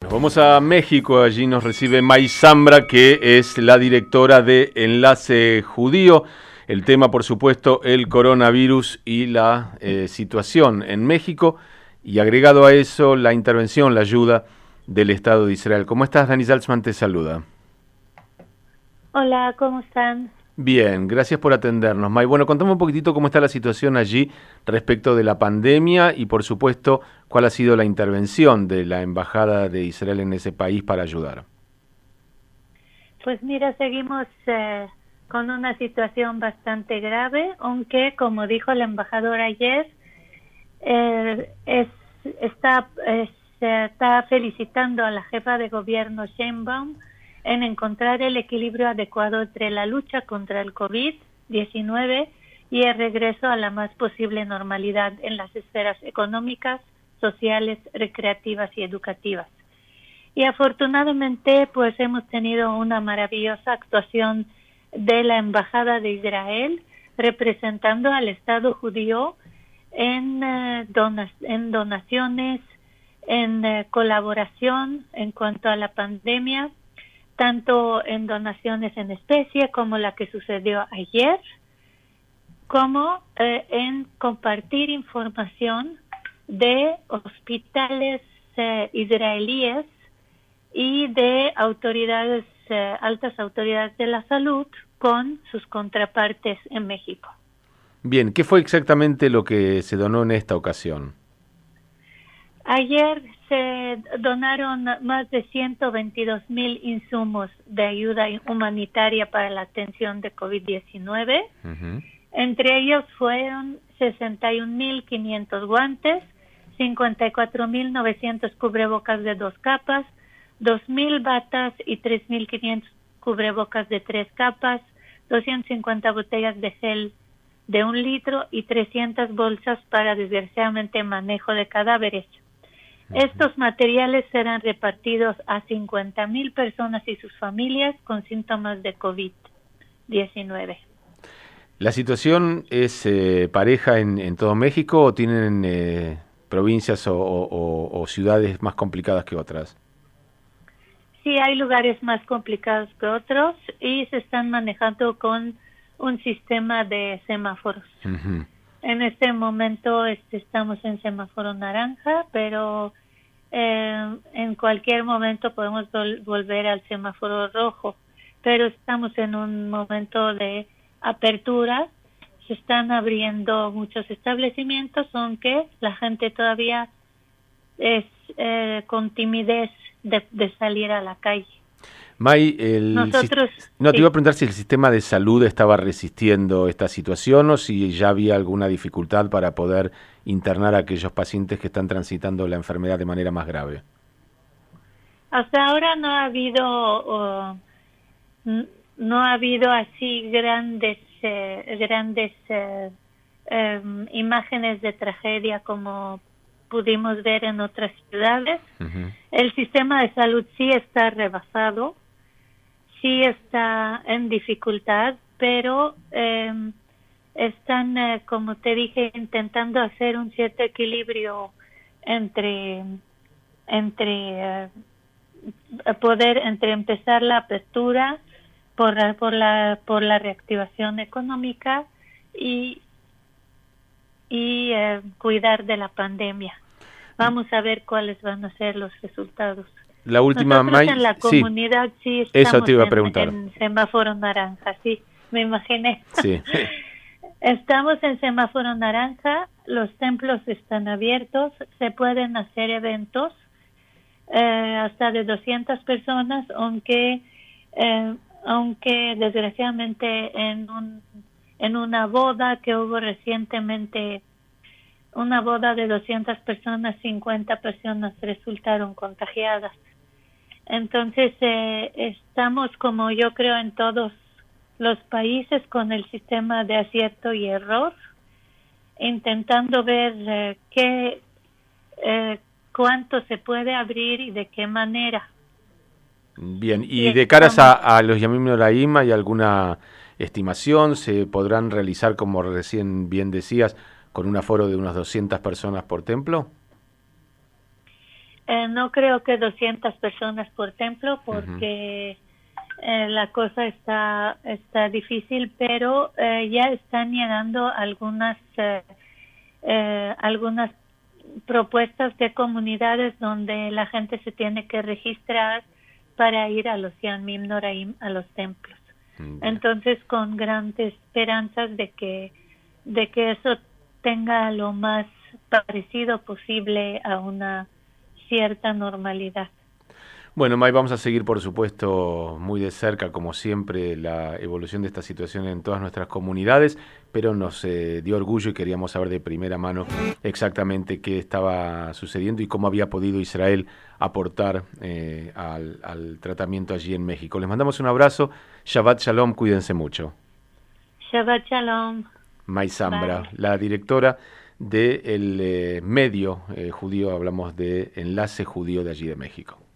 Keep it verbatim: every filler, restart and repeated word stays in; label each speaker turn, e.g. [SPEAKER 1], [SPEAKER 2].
[SPEAKER 1] Nos vamos a México, allí nos recibe May Zambra, que es la directora de Enlace Judío. El tema, por supuesto, el coronavirus y la eh, situación en México, y agregado a eso, la intervención, la ayuda del Estado de Israel. ¿Cómo estás? Dani Salzman te saluda.
[SPEAKER 2] Hola, ¿cómo están?
[SPEAKER 1] Bien, gracias por atendernos, May. Bueno, contame un poquitito cómo está la situación allí respecto de la pandemia y, por supuesto, cuál ha sido la intervención de la Embajada de Israel en ese país para ayudar.
[SPEAKER 2] Pues mira, seguimos eh, con una situación bastante grave, aunque, como dijo el embajador ayer, eh, es, está, es, está felicitando a la jefa de gobierno Sheinbaum en encontrar el equilibrio adecuado entre la lucha contra el COVID diecinueve y el regreso a la más posible normalidad en las esferas económicas, sociales, recreativas y educativas. Y afortunadamente, pues hemos tenido una maravillosa actuación de la Embajada de Israel representando al Estado judío en, eh, donas, en donaciones, en eh, colaboración en cuanto a la pandemia, tanto en donaciones en especie como la que sucedió ayer, como eh, en compartir información de hospitales eh, israelíes y de autoridades, eh, altas autoridades de la salud con sus contrapartes en México.
[SPEAKER 1] Bien, ¿qué fue exactamente lo que se donó en esta ocasión?
[SPEAKER 2] Ayer se donaron más de ciento veintidós mil insumos de ayuda humanitaria para la atención de COVID diecinueve. Uh-huh. Entre ellos fueron sesenta y un mil quinientos guantes, cincuenta y cuatro mil novecientos cubrebocas de dos capas, dos mil batas y tres mil quinientos cubrebocas de tres capas, doscientas cincuenta botellas de gel de un litro y trescientas bolsas para, desgraciadamente, manejo de cadáveres. Estos materiales serán repartidos a cincuenta mil personas y sus familias con síntomas de COVID diecinueve.
[SPEAKER 1] ¿La situación es eh, pareja en, en todo México o tienen eh, provincias o, o, o ciudades más complicadas que otras?
[SPEAKER 2] Sí, hay lugares más complicados que otros y se están manejando con un sistema de semáforos. Uh-huh. En este momento este, estamos en semáforo naranja, pero eh, en cualquier momento podemos vol- volver al semáforo rojo. Pero estamos en un momento de apertura, se están abriendo muchos establecimientos, aunque la gente todavía es eh, con timidez de, de salir a la calle.
[SPEAKER 1] May, el
[SPEAKER 2] Nosotros,
[SPEAKER 1] no,
[SPEAKER 2] sí.
[SPEAKER 1] te iba a preguntar si el sistema de salud estaba resistiendo esta situación o si ya había alguna dificultad para poder internar a aquellos pacientes que están transitando la enfermedad de manera más grave.
[SPEAKER 2] Hasta ahora no ha habido, uh, no ha habido así grandes, eh, grandes eh, um, imágenes de tragedia como pudimos ver en otras ciudades. Uh-huh. El sistema de salud sí está rebasado, sí está en dificultad, pero eh, están, eh, como te dije, intentando hacer un cierto equilibrio entre, entre eh, poder, entre empezar la apertura por la, por la, por la reactivación económica y y eh, cuidar de la pandemia. Vamos a ver cuáles van a ser los resultados.
[SPEAKER 1] La última,
[SPEAKER 2] Nosotros
[SPEAKER 1] May,
[SPEAKER 2] en la comunidad sí, sí
[SPEAKER 1] eso
[SPEAKER 2] estamos
[SPEAKER 1] te iba a
[SPEAKER 2] en,
[SPEAKER 1] preguntar.
[SPEAKER 2] en semáforo naranja, sí, me imaginé.
[SPEAKER 1] Sí.
[SPEAKER 2] Estamos en semáforo naranja, los templos están abiertos, se pueden hacer eventos eh, hasta de doscientas personas, aunque eh, aunque desgraciadamente en un en una boda que hubo recientemente, una boda de doscientas personas, cincuenta personas resultaron contagiadas. Entonces, eh, estamos, como yo creo en todos los países, con el sistema de acierto y error, intentando ver eh, qué, eh, cuánto se puede abrir y de qué manera.
[SPEAKER 1] Bien, y, y de caras a, a los Yamim Noraim, ¿hay alguna estimación? ¿Se podrán realizar, como recién bien decías, con un aforo de unas doscientas personas por templo?
[SPEAKER 2] eh, no creo que doscientas personas por templo, porque uh-huh. eh, la cosa está está difícil, pero eh, ya están llegando algunas eh, eh, algunas propuestas de comunidades donde la gente se tiene que registrar para ir a los Yamim Noraim, a los templos. Uh-huh. Entonces, con grandes esperanzas de que de que eso tenga lo más parecido posible a una cierta normalidad.
[SPEAKER 1] Bueno, May, vamos a seguir, por supuesto, muy de cerca, como siempre, la evolución de esta situación en todas nuestras comunidades, pero nos eh, dio orgullo y queríamos saber de primera mano exactamente qué estaba sucediendo y cómo había podido Israel aportar eh, al, al tratamiento allí en México. Les mandamos un abrazo. Shabbat Shalom, cuídense mucho.
[SPEAKER 2] Shabbat Shalom.
[SPEAKER 1] May Zambra, la directora del eh, medio eh, judío, hablamos de Enlace Judío de allí de México.